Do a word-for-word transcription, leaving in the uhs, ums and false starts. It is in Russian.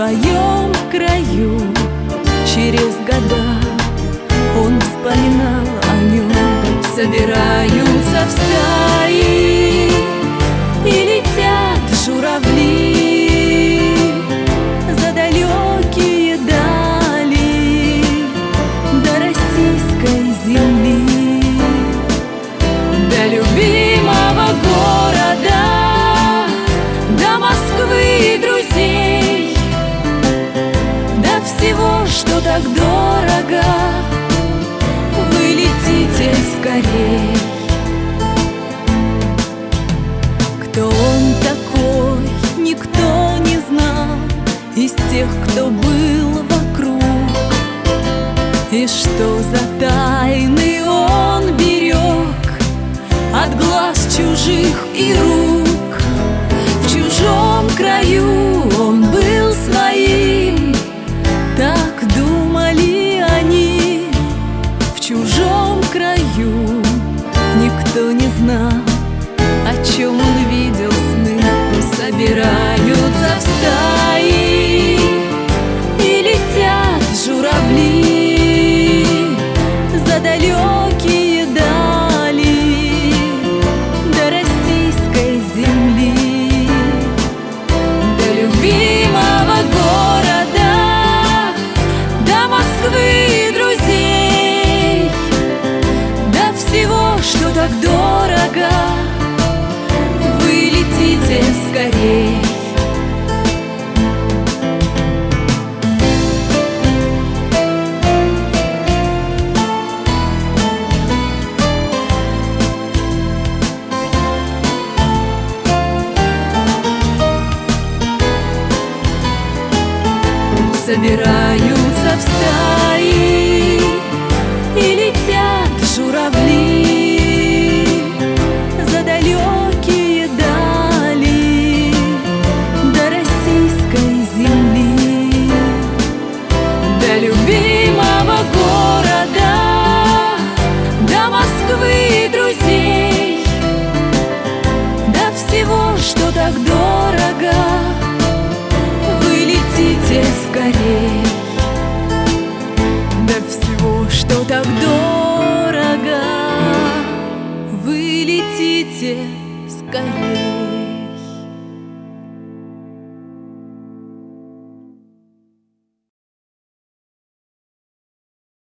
своем краю. Через года он вспоминал о нем. Собираются в стаи и летят журавли за далекие дали до российской земли, до любимого города, до Москвы и друзей, до всего, что так дорого. Вы летите скорей. Кто он такой, никто не знал из тех, кто был вокруг. И что за тайны он берег от глаз чужих и рук. В чужом краю он был своим, так думали они. В чужом краю никто не знал, о чем он видел сны. Собираются в стаи и летят журавли за далекие дали до российской земли, до любимого города, до Москвы и друзей, до всего, что так дорого. Вы летите скорей. Собираются в стаи и летят журавли за далекие дали до российской земли, до любимого города, до Москвы и друзей, до всего, что так дорого. Вы летите скорей, до всего, что так дорого. Вы летите скорей.